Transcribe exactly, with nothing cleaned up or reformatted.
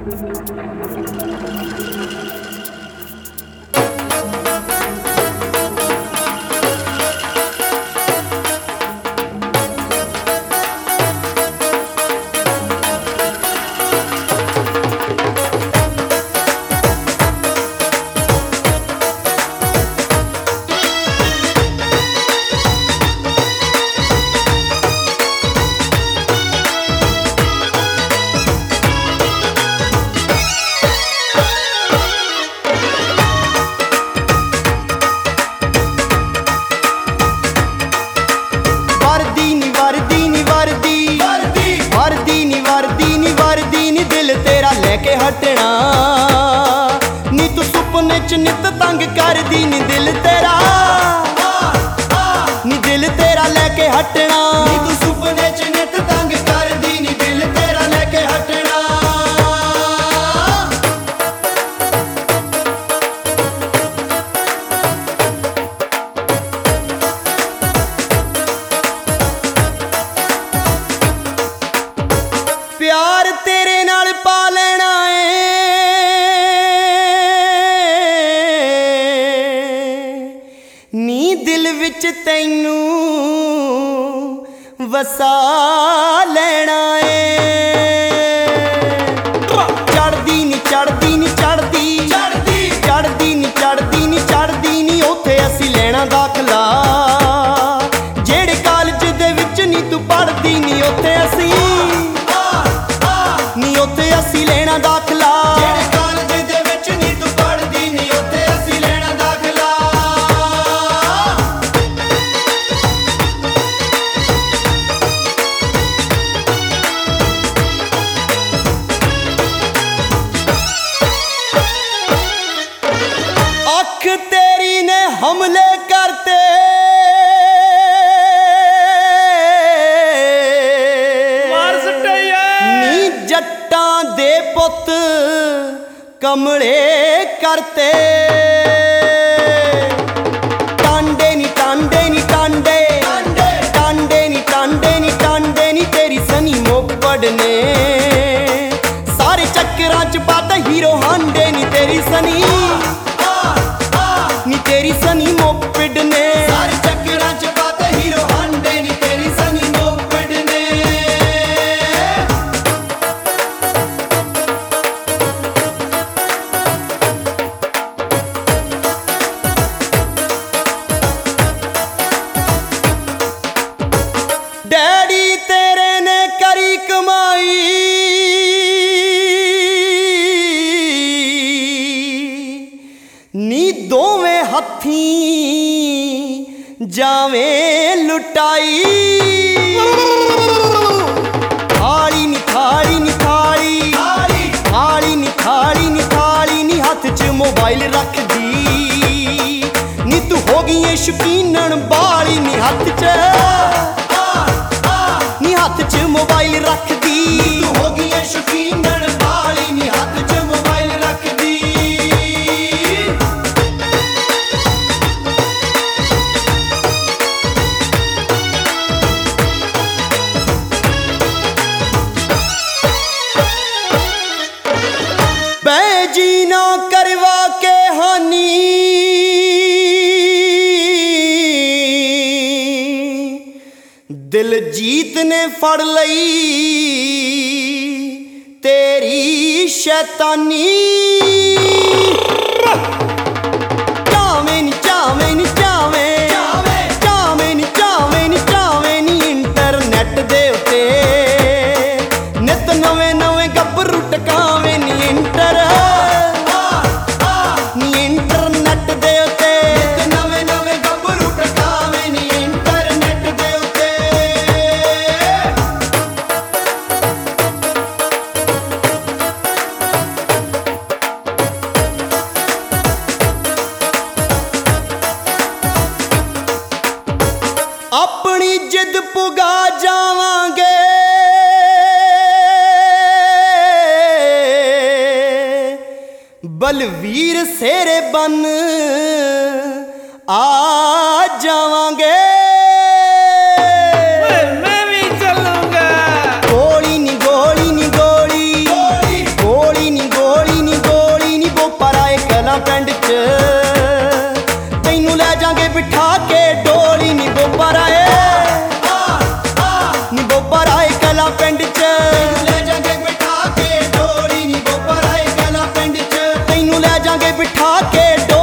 के हटना नी तू सुपने च नित तंग कर दी नी दिल तेरा नी दिल तेरा लेके हटना नी तू सुपने च नित तंग कर दी नी दिल तेरा लेके हटना प्यार तेरे नाल पा लेना नी दिल विच तैनू वसा लेना चढ़दी नी चढ़दी नी चढ़दी चढ़दी चढ़दी नी चढ़दी नी चढ़दी नी उथे असी लेना दाखला जेड़े कॉलेज दे विच नी तू पढ़दी नी उथे असी नी उथे असी लेना दाखला जेड़े कॉलेज दे विच नी तू पढ़दी नी उथे असी लेना दाखला अख तेरी ने हमले करते नी जट्टां दे पुत कमले करते टांडे नी टांडे नी टांडे टांडे नी टांडे नी टांडे नी तेरी सनी मोपड़ ने सारे चक्करां च पाता हीरो हांडे नी तेरी सनी नी तेरी सनी मोपड़ ने सारे चक्करां च पाता हीरो हांडे नी तेरी सनी मोपड़ ने डैडी तेरे ने करी कमाई नी दोवें हत्थी जावें लुटाई थाली नी थाली नी थाली थाली नी थाली नी थाली नी हथ च मोबाइल रख दी नी तू हो गई है शकीनन बाली नी हथ च नी हथ च मोबाइल रख दी तू हो गई है शकीनन बाली नी हथ च मोबाइल रख दी बैजी ना करवा के हानी दिलजीत ने फड़ लई तेरी शैतानी चावे नी चावे नी चावे चावे नी चावे नी चावे नी इंटरनेट दे उते नित नवे नवे गब्बरू टकावे नी इंटर नी इंटरनेट दे उते नित नवे नवे गब्बरू टकावे नी इंटरनेट दे उते अपनी जिद पुगा जावांगे बलवीर सेरे बन आ जावांगे मैं भी चलूंगा गोली नी गोली नी गोली गोली नी खा के